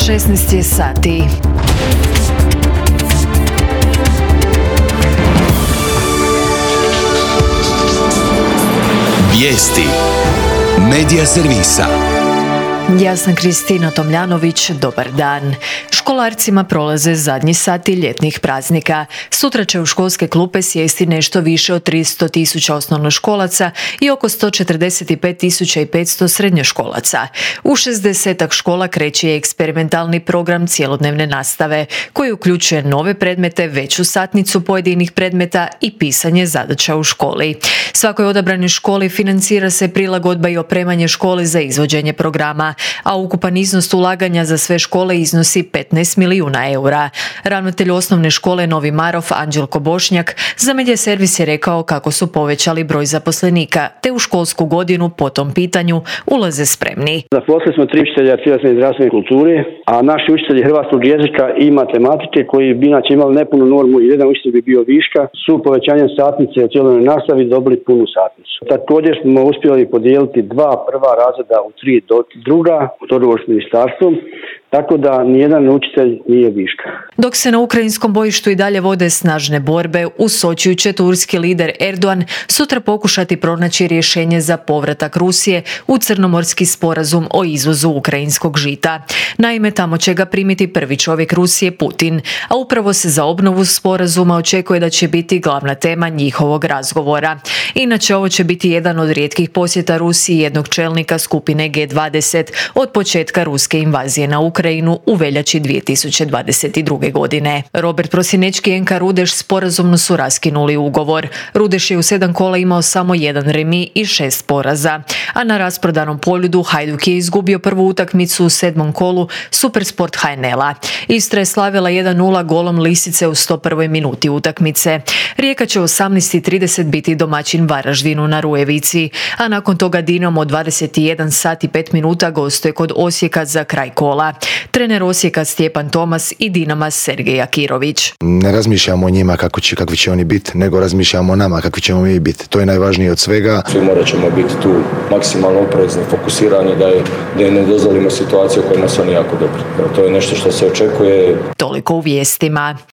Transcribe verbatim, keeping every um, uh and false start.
šesnaest je sati. Vijesti Medija servisa. Ja sam Kristina Tomljanović, dobar dan. Školarcima prolaze zadnji sati ljetnih praznika. Sutra će u školske klupe sjesti nešto više od tristo tisuća osnovnoškolaca i oko sto četrdeset pet tisuća petsto srednjoškolaca. U šezdesetak škola kreće eksperimentalni program cjelodnevne nastave, koji uključuje nove predmete, veću satnicu pojedinih predmeta i pisanje zadaća u školi. Svakoj odabranoj školi financira se prilagodba i opremanje škole za izvođenje programa, a ukupan iznos ulaganja za sve škole iznosi petnaest milijuna eura. Ravnatelj osnovne škole Novi Marof Anđelko Bošnjak za Medija servis je rekao kako su povećali broj zaposlenika, te u školsku godinu po tom pitanju ulaze spremni. Zaposlili smo tri učitelja tjelesne i zdravstvene kulture, a naši učitelji hrvatskog jezika i matematike, koji bi inače imali nepunu normu i jedan učitelj bi bio viška, su povećanjem satnice u cjelodnevnoj nastavi dobili punu satnicu. Također smo uspjeli podijeliti dva prva razreda u tri do druga, u dogovoru s ministarstvom, tako da nijedan učitelj nije viška. Dok se na ukrajinskom bojištu i dalje vode snažne borbe, u Sočiju će turski lider Erdogan sutra pokušati pronaći rješenje za povratak Rusije u crnomorski sporazum o izvozu ukrajinskog žita. Naime, tamo će ga primiti prvi čovjek Rusije, Putin, a upravo se za obnovu sporazuma očekuje da će biti glavna tema njihovog razgovora. Inače, ovo će biti jedan od rijetkih posjeta Rusiji jednog čelnika skupine G dvadeset od početka ruske invazije na Ukrajinu u veljači dvije tisuće dvadeset druge. godine. Robert Prosinečki i Enka Rudeš sporazumno su raskinuli ugovor. Rudeš je u sedam kola imao samo jedan remi i šest poraza, a na rasprodanom Poljudu Hajduk je izgubio prvu utakmicu u sedmom kolu Supersport H N L-a. Istra je slavila jedan nula golom Lisice u sto prvoj minuti utakmice. Rijeka će u osamnaest i trideset biti domaćin Varaždinu na Rujevici, a nakon toga Dinamo dvadeset jedan sati i pet minuta gostuje kod Osijeka za kraj kola. Trener Osijeka Stjepan Tomas i Dinama Sergej Akirović. Ne razmišljamo o njima kako će, kakvi će oni biti, nego razmišljamo o nama kakvi ćemo mi biti. To je najvažnije od svega. Svi morat ćemo biti tu maksimalno oprezni, fokusirani da, je, da je ne dozvolimo situaciju u kojima su oni jako dobri. To je nešto što se očekuje. Toliko u vijestima.